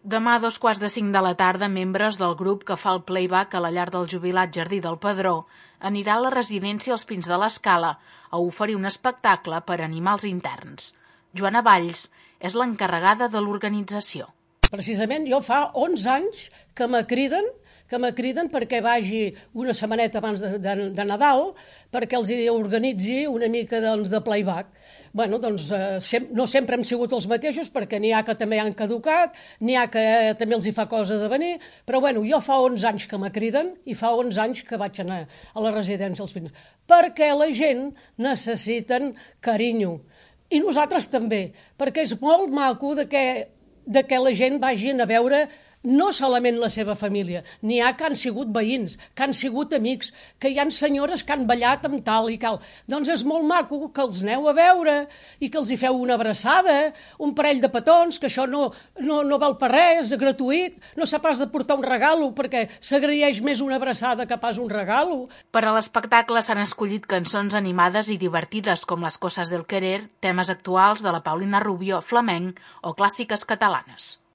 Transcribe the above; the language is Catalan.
Demà a 2:45 de la tarda, membres del grup que fa el playback a la llar del jubilat Jardí del Pedró anirà a la residència Els Pins de l'Escala a oferir un espectacle per animar els interns. Joana Valls és l'encarregada de l'organització. Precisament jo fa 11 anys que me criden perquè vagi una setmaneta abans de Nadal perquè els organitzi una mica de playback. No sempre hem sigut els mateixos perquè n'hi ha que també han caducat, n'hi ha que també els hi fa cosa de venir, però jo fa 11 anys que me criden i fa 11 anys que vaig anar a la residència dels Pins, perquè la gent necessiten carinyo. I nosaltres també, perquè és molt maco de que la gent vagin a veure no solament la seva família, n'hi ha que han sigut veïns, que han sigut amics, que hi han senyores que han ballat amb tal i cal. Doncs és molt maco que els aneu a veure i que els hi feu una abraçada, un parell de petons, que això no val per res, és gratuït, no s'ha pas de portar un regalo perquè s'agraeix més una abraçada que pas un regalo. Per a l'espectacle s'han escollit cançons animades i divertides com Les cosas del querer, temes actuals de la Paulina Rubio, flamenc o clàssiques catalanes.